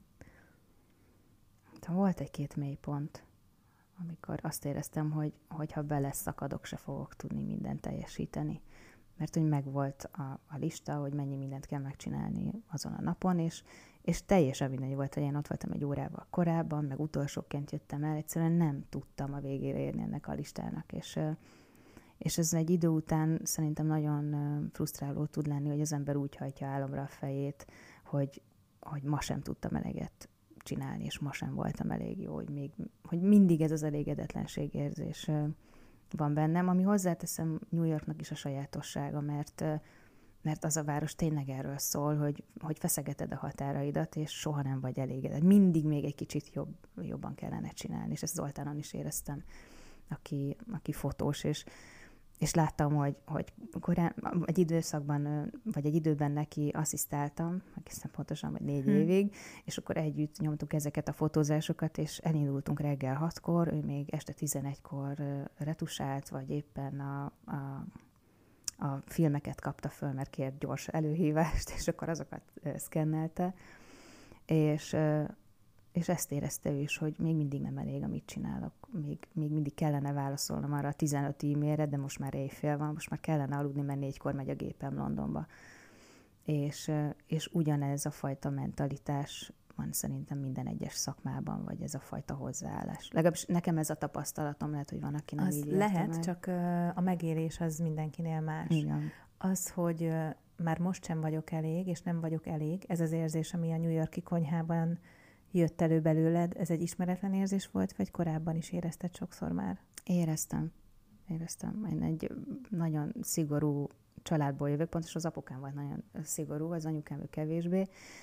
Volt egy-két mélypont, amikor azt éreztem, hogy, hogy ha beleszakadok, se fogok tudni mindent teljesíteni. Mert hogy megvolt a, a lista, hogy mennyi mindent kell megcsinálni azon a napon, és, és teljesen mindegy volt, hogy én ott voltam egy órával korábban, meg utolsóként jöttem el, egyszerűen nem tudtam a végére érni ennek a listának, és, és ez egy idő után szerintem nagyon frusztráló tud lenni, hogy az ember úgy hajtja álomra a fejét, hogy, hogy ma sem tudtam eleget csinálni, és ma sem voltam elég jó, hogy, még, hogy mindig ez az elégedetlenségérzés van bennem, ami hozzáteszem New Yorknak is a sajátossága, mert, mert az a város tényleg erről szól, hogy, hogy feszegeted a határaidat, és soha nem vagy elégedett. Mindig még egy kicsit jobb, jobban kellene csinálni, és ezt Zoltánon is éreztem, aki, aki fotós, és, és láttam, hogy, hogy korán, egy időszakban, vagy egy időben neki asszisztáltam, egészen pontosan, vagy négy hmm. évig, és akkor együtt nyomtuk ezeket a fotózásokat, és elindultunk reggel hatkor, ő még este tizenegykor retusált, vagy éppen a, a, a filmeket kapta föl, mert kért gyors előhívást, és akkor azokat szkennelte, és és ezt érezte ő is, hogy még mindig nem elég, amit csinálok. Még, még mindig kellene válaszolnom arra a tizenöt e-mailre, de most már éjfél van, most már kellene aludni, mert négykor megy a gépem Londonba. És, és ugyanez a fajta mentalitás van szerintem minden egyes szakmában, vagy ez a fajta hozzáállás. Legalábbis nekem ez a tapasztalatom, lehet, hogy van, aki nem az így lehet, meg. Csak a megélés az mindenkinél más. Igen. Az, hogy már most sem vagyok elég, és nem vagyok elég, ez az érzés, ami a New York-i konyhában jött elő belőled, ez egy ismeretlen érzés volt, vagy korábban is érezted sokszor már? Éreztem. Éreztem. Én egy nagyon szigorú családból jövök, pontosan az apukám volt nagyon szigorú, az anyukám ő kevésbé,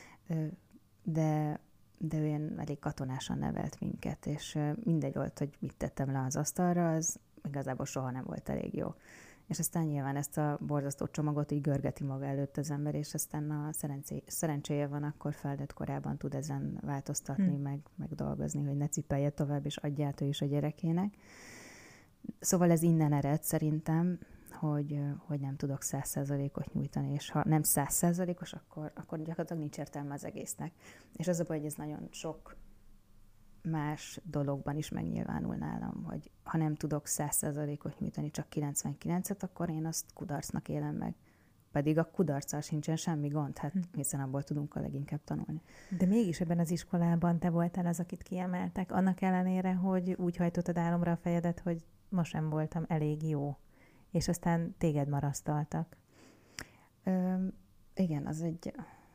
de, de ő ilyen elég katonásan nevelt minket, és mindegy volt, hogy mit tettem le az asztalra, az igazából soha nem volt elég jó. És aztán nyilván ezt a borzasztó csomagot így görgeti maga előtt az ember, és aztán a szerencsé, szerencséje van, akkor felnőtt korában tud ezen változtatni, hmm. meg, meg dolgozni, hogy ne cipelje tovább, és adja át ő is a gyerekének. Szóval ez innen ered szerintem, hogy, hogy nem tudok száz százalékot nyújtani, és ha nem száz százalékos, akkor, akkor gyakorlatilag nincs értelme az egésznek. És az a baj, hogy ez nagyon sok más dologban is megnyilvánul nálam, hogy ha nem tudok száz százalékot nyújtani, csak kilencvenkilencet, akkor én azt kudarcnak élem meg. Pedig a kudarccal sincsen semmi gond, hát hiszen abból tudunk a leginkább tanulni. De mégis ebben az iskolában te voltál az, akit kiemeltek, annak ellenére, hogy úgy hajtottad álomra a fejedet, hogy ma sem voltam elég jó, és aztán téged marasztaltak. Ö, igen, az egy,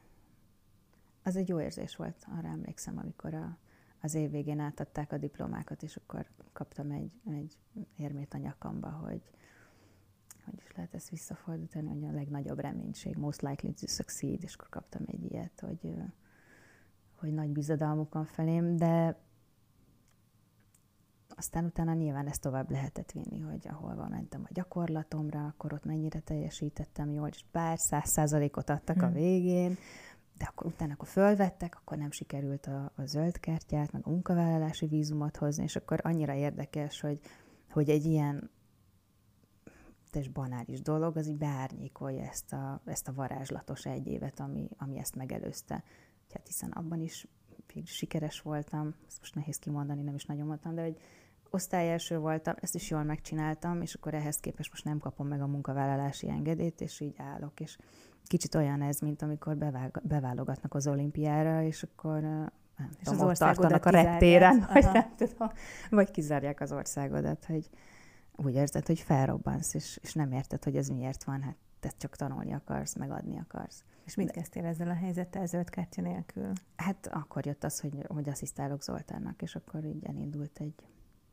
az egy jó érzés volt, arra emlékszem, amikor a az év végén átadták a diplomákat, és akkor kaptam egy, egy érmét a nyakamba, hogy hogy is lehet ezt visszafordítani, hogy a legnagyobb reménység, most likely to succeed, és akkor kaptam egy ilyet, hogy, hogy nagy bizadalmuk van felém, de aztán utána nyilván ezt tovább lehetett vinni, hogy ahol mentem a gyakorlatomra, akkor ott mennyire teljesítettem jól, és bár száz százalékot adtak hmm. a végén, de akkor utána, akkor fölvettek, akkor nem sikerült a, a zöld kártyát, meg a munkavállalási vízumot hozni, és akkor annyira érdekes, hogy, hogy egy ilyen és banális dolog, az így beárnyékolja ezt a, ezt a varázslatos egy évet, ami, ami ezt megelőzte. Hát hiszen abban is sikeres voltam, ezt most nehéz kimondani, nem is nagyon mondtam, de hogy osztályelső voltam, ezt is jól megcsináltam, és akkor ehhez képest most nem kapom meg a munkavállalási engedélyt, és így állok, és kicsit olyan ez, mint amikor bevág, beválogatnak az olimpiára, és akkor nem és tudom, az ott tartanak a kizárják. reptéren, vagy, nem tudom, vagy kizárják az országodat, hogy úgy érzed, hogy felrobbansz, és, és nem érted, hogy ez miért van, hát te csak tanulni akarsz, meg adni akarsz. És mit kezdtél ezzel a helyzettel zöld kártya nélkül? Hát akkor jött az, hogy, hogy asszisztálok Zoltánnak, és akkor így elindult egy,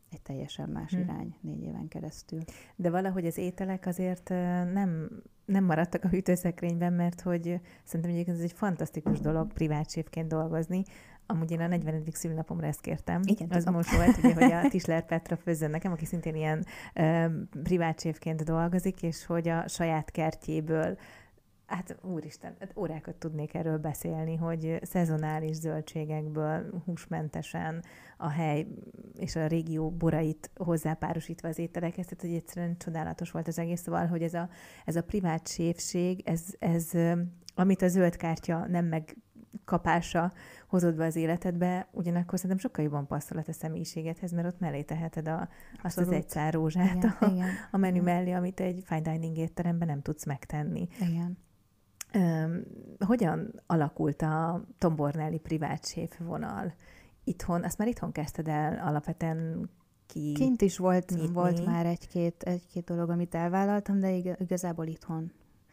egy teljesen más hm. irány négy éven keresztül. De valahogy az ételek azért nem, nem maradtak a hűtőszekrényben, mert hogy szerintem egyébként ez egy fantasztikus dolog privát séfként dolgozni. Amúgy én a negyvenedik szülinapomra ezt kértem. Igen, az most volt, ugye, hogy a Tisler Petra főzzön nekem, aki szintén ilyen uh, privát séfként dolgozik, és hogy a saját kertjéből, hát úristen, hát órákat tudnék erről beszélni, hogy szezonális zöldségekből húsmentesen a hely és a régió borait hozzápárosítva az ételekhez, tehát hogy egyszerűen csodálatos volt az egész, szóval, hogy ez a, ez a privát séfség, ez, ez, amit a zöld kártya nem megkapása hozott be az életedbe, ugyanakkor szerintem sokkal jobban passzol a te személyiségedhez, mert ott mellé teheted a, azt az egy szár rózsát igen, a, igen, a menü igen. mellé, amit egy fine dining étteremben nem tudsz megtenni. Igen. Um, hogyan alakult a Tom Bornelli privát séf vonal itthon? Azt már itthon kezdted el alapvetően ki... Kint is volt, nyitni. volt már egy-két, egy-két dolog, amit elvállaltam, de igazából itthon.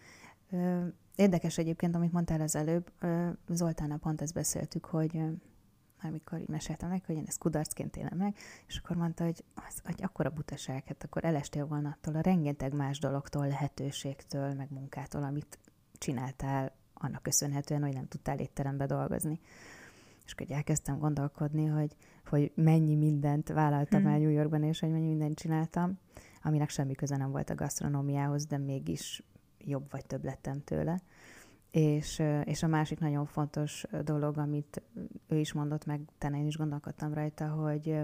Érdekes egyébként, amit mondtál az előbb, Zoltánnal pont ezt beszéltük, hogy amikor így meséltem neki, hogy én ezt kudarcként élem meg, és akkor mondta, hogy az, hogy akkora butaság, hát akkor elestél volna attól a rengeteg más dologtól, lehetőségtől, meg munkától, amit csináltál annak köszönhetően, hogy nem tudtál étterembe dolgozni. És akkor elkezdtem gondolkodni, hogy, hogy mennyi mindent vállaltam hmm. el New Yorkban, és hogy mennyi mindent csináltam, aminek semmi köze nem volt a gasztronómiához, de mégis jobb vagy több lettem tőle. És, és a másik nagyon fontos dolog, amit ő is mondott, meg utána én is gondolkodtam rajta, hogy,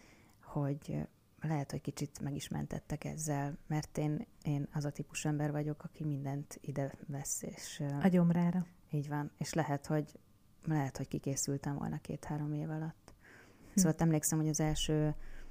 hogy lehet, hogy kicsit meg is mentettek ezzel, mert én, én az a típus ember vagyok, aki mindent ide vesz, és... A gyomrára. Így van, és lehet, hogy lehet, hogy kikészültem volna két-három év alatt. Hm. Szóval emlékszem, hogy az első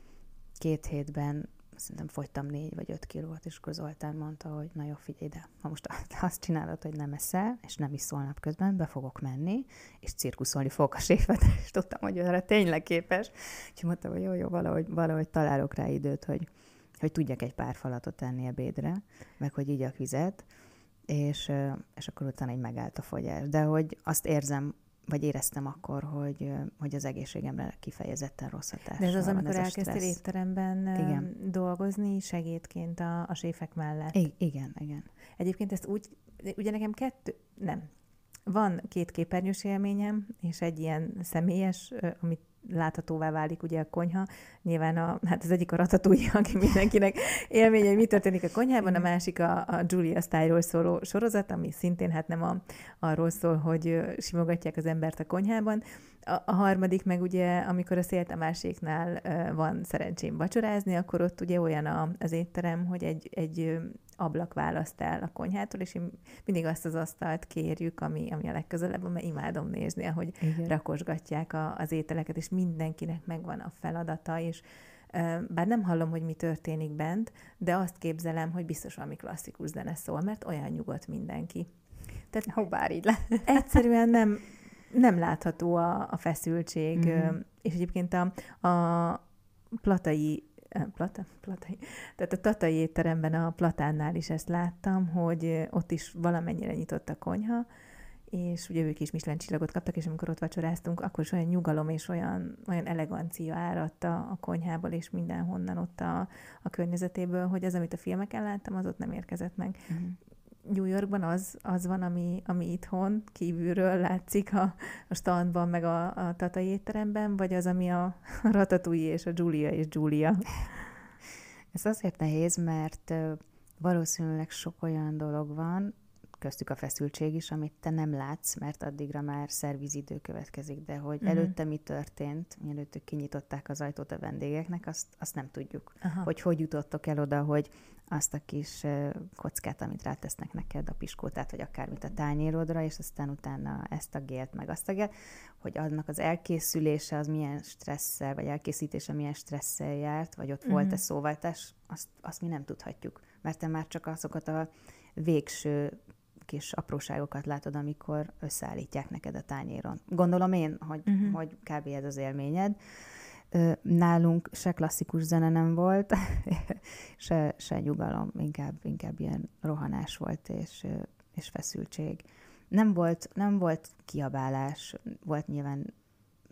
két hétben szerintem fogytam négy vagy öt kilót, és akkor Zoltán mondta, hogy na jó, figyelj ide, ha most azt csinálod, hogy nem eszel, és nem iszol napközben, be fogok menni, és cirkuszolni fogok a séfet, és tudtam, hogy arra tényleg képes. Úgyhogy mondtam, hogy jó, jó, valahogy, valahogy találok rá időt, hogy, hogy tudjak egy pár falatot enni ebédre, meg hogy igyak vizet, és, és akkor utána így megállt a fogyás. De hogy azt érzem, vagy éreztem akkor, hogy, hogy az egészségemre kifejezetten rossz hatással. De ez az, amikor elkezdtél étteremben igen. dolgozni segédként a, a séfek mellett. I- igen, igen. Egyébként ezt úgy, ugye nekem kettő, nem. Van két képernyős élményem, és egy ilyen személyes, amit láthatóvá válik ugye a konyha. Nyilván a, hát az egyik a Ratatouille, aki mindenkinek élménye, hogy mi történik a konyhában, a másik a, a Julia Style-ról szóló sorozat, ami szintén hát nem a, arról szól, hogy simogatják az embert a konyhában. A, a harmadik meg ugye, amikor a Szél Tamáséknál van szerencsém vacsorázni, akkor ott ugye olyan a, az étterem, hogy egy, egy ablak választ el a konyhától, és én mindig azt az asztalt kérjük, ami, ami a legközelebb, mert imádom nézni, ahogy igen. rakosgatják a, az ételeket, és mindenkinek megvan a feladata, és bár nem hallom, hogy mi történik bent, de azt képzelem, hogy biztos valami klasszikus zene szól, mert olyan nyugodt mindenki. Tehát, Hó, bár így le. Egyszerűen nem, nem látható a, a feszültség, mm-hmm. és egyébként a, a platai Plata, platai. Tehát a tatai étteremben, a Platánnál is ezt láttam, hogy ott is valamennyire nyitott a konyha, és ugye ők is Michelin csillagot kaptak, és amikor ott vacsoráztunk, akkor is olyan nyugalom és olyan, olyan elegancia áradt a, a konyhából, és mindenhonnan ott a, a környezetéből, hogy az, amit a filmeken láttam, az ott nem érkezett meg. Uh-huh. New Yorkban az, az van, ami, ami itthon kívülről látszik a, a standban, meg a, a tatai étteremben, vagy az, ami a Ratatouille és a Julia és Julia? Ez azért nehéz, mert valószínűleg sok olyan dolog van, köztük a feszültség is, amit te nem látsz, mert addigra már szervizidő következik, de hogy uh-huh. előtte mi történt, mielőtt ők kinyitották az ajtót a vendégeknek, azt, azt nem tudjuk. Aha. Hogy hogy jutottok el oda, hogy azt a kis kockát, amit rátesznek neked, a piskótát, vagy akármit a tányérodra, és aztán utána ezt a gélt, meg azt a gélt, hogy annak az elkészülése az milyen stresszel, vagy elkészítése milyen stresszel járt, vagy ott uh-huh. volt-e szóváltás, azt, azt mi nem tudhatjuk. Mert te már csak azokat a végső kis apróságokat látod, amikor összeállítják neked a tányéron. Gondolom én, hogy, uh-huh. hogy kb. Ez az élményed. Nálunk se klasszikus zene nem volt, se, se nyugalom, inkább, inkább ilyen rohanás volt, és, és feszültség. Nem volt, nem volt kiabálás, volt nyilván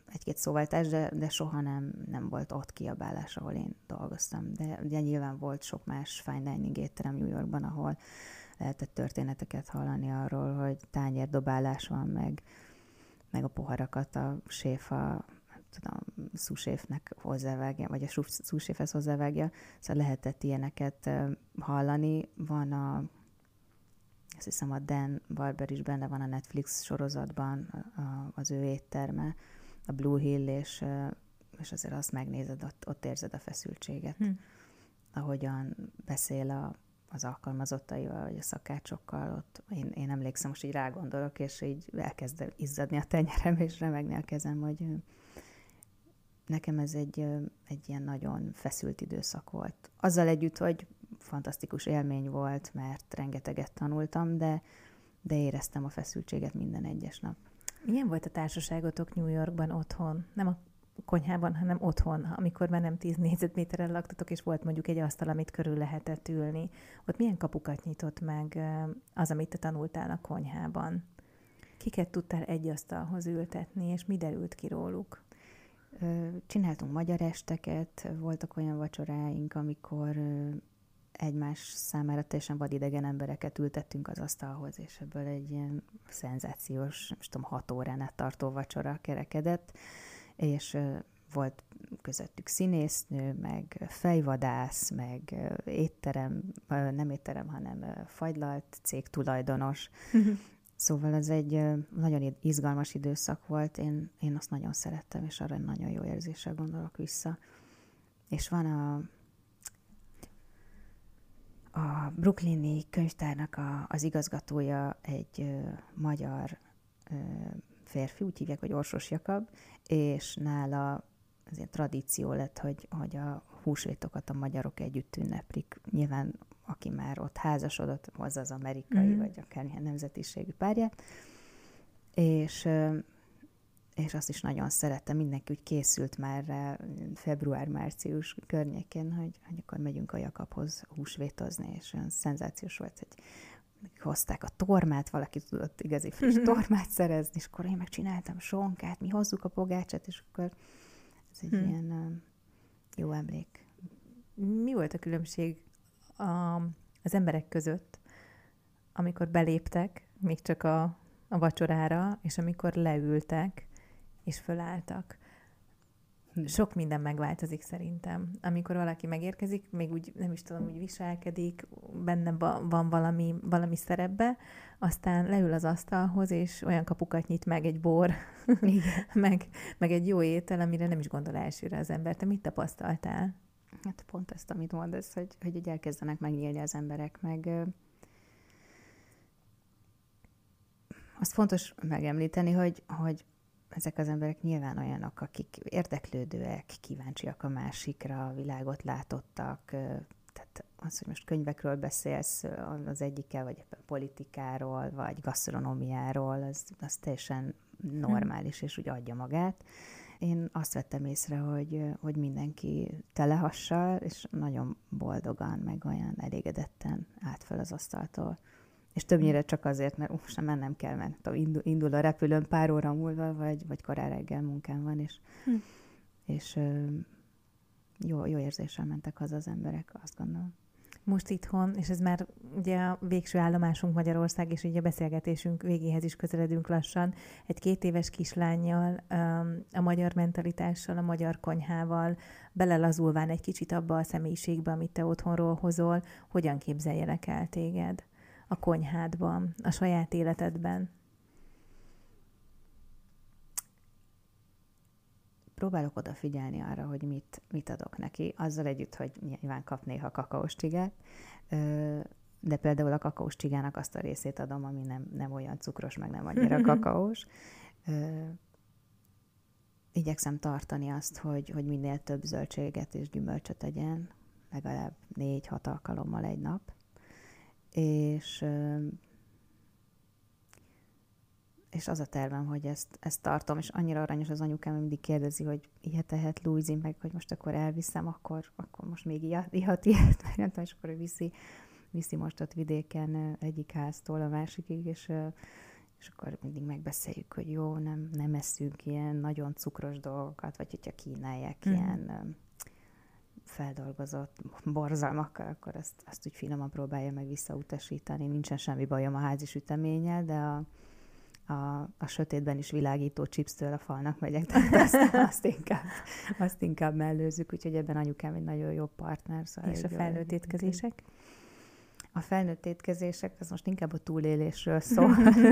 egy-két szóváltás, de, de soha nem, nem volt ott kiabálás, ahol én dolgoztam. De ugye nyilván volt sok más fine dining étterem New Yorkban, ahol lehetett történeteket hallani arról, hogy tányérdobálás van, meg, meg a poharakat a séf a tudom, szúséfnek hozzávágja, vagy a szúséfhez hozzávágja. Szóval lehetett ilyeneket hallani. Van a, azt hiszem a Dan Barber is benne van a Netflix sorozatban, a, az ő étterme, a Blue Hill, és, és azért azt megnézed, ott, ott érzed a feszültséget. Hm. Ahogyan beszél a, az alkalmazottaival, vagy a szakácsokkal, ott én, én emlékszem, most így rágondolok, és így elkezd izzadni a tenyerem, és remegni a kezem, hogy nekem ez egy, egy ilyen nagyon feszült időszak volt. Azzal együtt, hogy fantasztikus élmény volt, mert rengeteget tanultam, de, de éreztem a feszültséget minden egyes nap. Milyen volt a társaságotok New Yorkban otthon? Nem a konyhában, hanem otthon, amikor már nem tíz négyzetméteren laktatok, és volt mondjuk egy asztal, amit körül lehetett ülni. Ott milyen kapukat nyitott meg az, amit te tanultál a konyhában? Kiket tudtál egy asztalhoz ültetni, és mi derült ki róluk? Csináltunk magyar esteket, voltak olyan vacsoráink, amikor egymás számára teljesen vadidegen embereket ültettünk az asztalhoz, és ebből egy ilyen szenzációs, nem tudom, hat órán át tartó vacsora kerekedett, és volt közöttük színésznő, meg fejvadász, meg étterem, nem étterem, hanem fagylalt cégtulajdonos. Szóval ez egy nagyon izgalmas időszak volt, én, én azt nagyon szerettem, és arra nagyon jó érzéssel gondolok vissza. És van a, a brooklyni könyvtárnak a, az igazgatója egy ö, magyar ö, férfi, úgy hívják, hogy Orsos Jakab, és nála az ilyen tradíció lett, hogy, hogy a húsvétokat a magyarok együtt ünneplik. Nyilván aki már ott házasodott, az az amerikai, mm-hmm. vagy akármilyen nemzetiségű párját. És, és azt is nagyon szerettem. Mindenki úgy készült már rá február-március környékén, hogy, hogy akkor megyünk a Jakabhoz húsvétozni, és olyan szenzációs volt, hogy hozták a tormát, valaki tudott igazi friss tormát szerezni, és akkor én megcsináltam sonkát, mi hozzuk a pogácsát, és akkor ez egy hmm. ilyen uh, jó emlék. Mi volt a különbség a, az emberek között, amikor beléptek, még csak a, a vacsorára, és amikor leültek, és fölálltak? Sok minden megváltozik szerintem. Amikor valaki megérkezik, még úgy nem is tudom, úgy viselkedik, benne van valami, valami szerepbe, aztán leül az asztalhoz, és olyan kapukat nyit meg egy bor, meg, meg egy jó étel, amire nem is gondol elsőre az ember. Te mit tapasztaltál? Hát pont ezt, amit mondasz, hogy, hogy így elkezdenek megnyílni az emberek, meg ö, azt fontos megemlíteni, hogy, hogy ezek az emberek nyilván olyanok, akik érdeklődőek, kíváncsiak a másikra, a világot látottak, tehát az, hogy most könyvekről beszélsz az egyikkel, vagy éppen politikáról, vagy gasztronómiáról, az, az teljesen normális, és úgy adja magát. Én azt vettem észre, hogy, hogy mindenki telehassal, és nagyon boldogan, meg olyan elégedetten állt fel az asztaltól. És többnyire csak azért, mert most sem mennem kell, mert indul, indul a repülőn pár óra múlva, vagy, vagy korán reggel munkám van, és, hm. és ö, jó, jó érzéssel mentek haza az emberek, azt gondolom. Most itthon, és ez már ugye a végső állomásunk Magyarország, és ugye a beszélgetésünk végéhez is közeledünk lassan, egy két éves kislánnyal, a magyar mentalitással, a magyar konyhával, belelazulván egy kicsit abba a személyiségbe, amit te otthonról hozol, hogyan képzeljelek el téged a konyhádban, a saját életedben? Próbálok odafigyelni arra, hogy mit, mit adok neki, azzal együtt, hogy nyilván kap néha kakaós csigát, de például a kakaós csigának azt a részét adom, ami nem, nem olyan cukros, meg nem annyira kakaós. Igyekszem tartani azt, hogy, hogy minél több zöldséget és gyümölcsöt tegyen, legalább négy-hat alkalommal egy nap. És, és az a tervem, hogy ezt, ezt tartom, és annyira aranyos az anyukám, hogy mindig kérdezi, hogy ilyet tehet Louise, meg hogy most akkor elviszem, akkor, akkor most még ilyet, ilyet, ilyet, meg nem tudom, és akkor viszi, viszi most ott vidéken egyik háztól a másikig, és, és akkor mindig megbeszéljük, hogy jó, nem, nem eszünk ilyen nagyon cukros dolgokat, vagy hogyha kínálják mm. ilyen feldolgozott borzalmakkal, akkor azt, azt úgy finoman próbálja meg visszautasítani. Nincsen semmi bajom a házi süteménnyel, de a, a, a sötétben is világító chipstől a falnak megyek, tehát azt, azt, inkább, azt inkább mellőzzük, úgyhogy ebben anyukám egy nagyon jó partner. Szóval és a felnőtt étkezések? A felnőtt étkezések, az most inkább a túlélésről szól.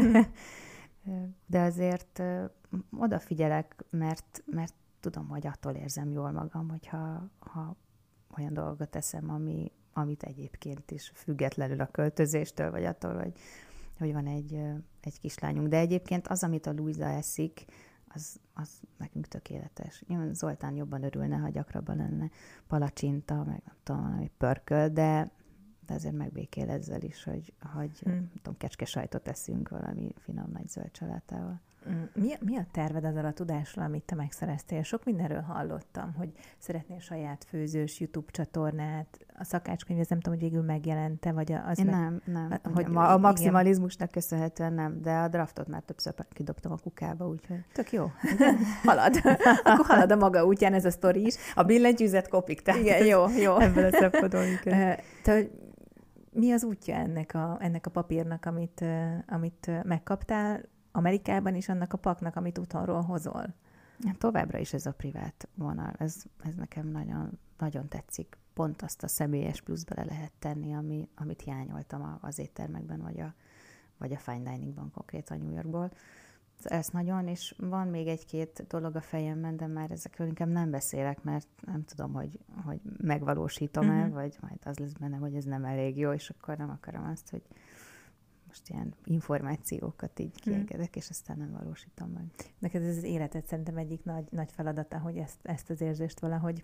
De azért odafigyelek, mert, mert tudom, hogy attól érzem jól magam, hogyha ha olyan dolgokat teszem, ami, amit egyébként is függetlenül a költözéstől, vagy attól, hogy, hogy van egy, egy kislányunk. De egyébként az, amit a Luisa eszik, az, az nekünk tökéletes. Nyilván Zoltán jobban örülne, ha gyakrabban lenne palacsinta, meg nem tudom, valami pörköl, de, de azért megbékél ezzel is, hogy, hogy hmm. nem tudom, kecskesajtot teszünk valami finom nagy zöld salátával. Mi, mi a terved azzal a tudással, amit te megszereztél? Sok mindenről hallottam, hogy szeretnél saját főzős YouTube csatornát, a szakácskönyv, ez nem tudom, hogy végül megjelente, vagy az... Meg... Nem, nem. Hogy a, a maximalizmusnak köszönhetően nem, de a draftot már többször kidobtam a kukába, úgyhogy... Tök jó. Halad. Akkor halad a maga útján ez a sztori is. A billentyűzet kopik, tehát igen, jó, jó. Ebből a szempontból. Te, mi az útja ennek a, ennek a papírnak, amit, amit megkaptál Amerikában is, annak a paknak, amit otthonról hozol? Továbbra is ez a privát vonal. Ez, ez nekem nagyon, nagyon tetszik. Pont azt a személyes plusz bele lehet tenni, ami, amit hiányoltam az éttermekben, vagy a, vagy a fine diningban konkrétan New Yorkból. Ez nagyon, és van még egy-két dolog a fejemben, de már ezekről inkább nem beszélek, mert nem tudom, hogy, hogy megvalósítom-e, mm-hmm. vagy majd az lesz benne, hogy ez nem elég jó, és akkor nem akarom azt, hogy most ilyen információkat így kiengedek, hmm. és aztán nem valósítom meg. Neked ez az életed szerintem egyik nagy, nagy feladata, hogy ezt, ezt az érzést valahogy,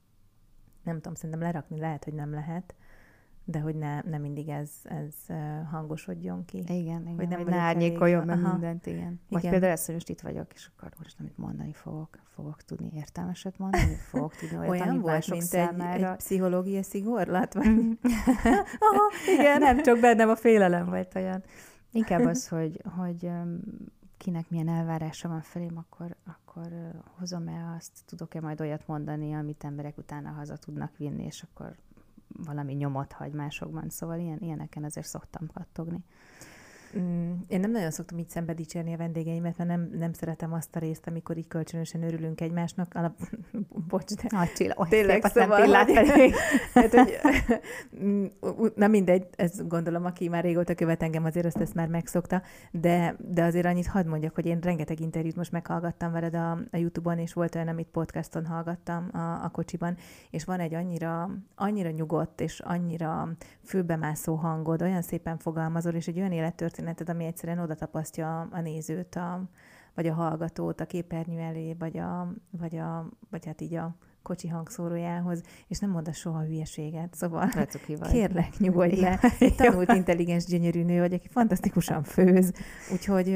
nem tudom, szerintem lerakni lehet, hogy nem lehet, de hogy ne, ne mindig ez, ez hangosodjon ki. Igen, igen, hogy nem hogy ne árnyékoljon meg Aha. mindent, igen. Vagy igen. Például ezt, hogy most itt vagyok, és akkor most amit mondani fogok, fogok tudni értelmeset mondani, fogok tudni olyat, olyan amit volt, mások mint számára. Egy, egy pszichológia szigorlat? Vagy? Aha, igen, nem csak bennem a félelem volt olyan. Inkább az, hogy, hogy kinek milyen elvárása van felém, akkor, akkor hozom-e azt, tudok-e majd olyat mondani, amit emberek utána haza tudnak vinni, és akkor valami nyomot hagy másokban. Szóval ilyen, ilyeneken azért szoktam kattogni. Mm, én nem nagyon szoktam így szembe dicsérni a vendégeimet, mert nem, nem szeretem azt a részt, amikor így kölcsönösen örülünk egymásnak. Alap... Bocs, de ah, csilla, tényleg, szóval, hogy... hát, hogy... Na mindegy, ez gondolom, aki már régóta követ engem, azért ezt, ezt már megszokta, de, de azért annyit hadd mondjak, hogy én rengeteg interjút most meghallgattam veled a, a YouTube-on, és volt olyan, amit podcaston hallgattam a, a kocsiban, és van egy annyira, annyira nyugodt, és annyira fülbemászó hangod, olyan szépen fogalmazol, és egy olyan élettörténeted, ami egyszerűen oda tapasztja a nézőt, a, vagy a hallgatót a képernyő elé, vagy, a, vagy, a, vagy hát így a kocsi hangszórójához, és nem mondasz soha hülyeséget. Szóval kérlek, nyugodj le. Egy tanult, intelligens, gyönyörű nő vagy, aki fantasztikusan főz, úgyhogy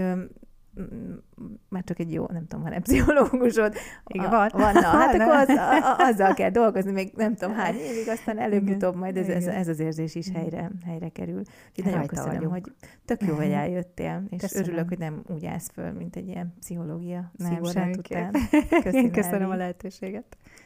már csak egy jó, nem tudom, hanem pszichológusod. Igen, van. van na, hát akkor az, a, azzal kell dolgozni, még nem tudom hány évig, aztán előbb-utóbb majd ez, ez, ez az érzés is helyre, helyre kerül. Úgyhogy nagyon köszönöm, vagyunk. Hogy tök jó, hogy eljöttél, és köszönöm. Örülök, hogy nem úgy állsz föl, mint egy ilyen pszichológia szigorát után. Köszönöm, köszönöm a lehetőséget.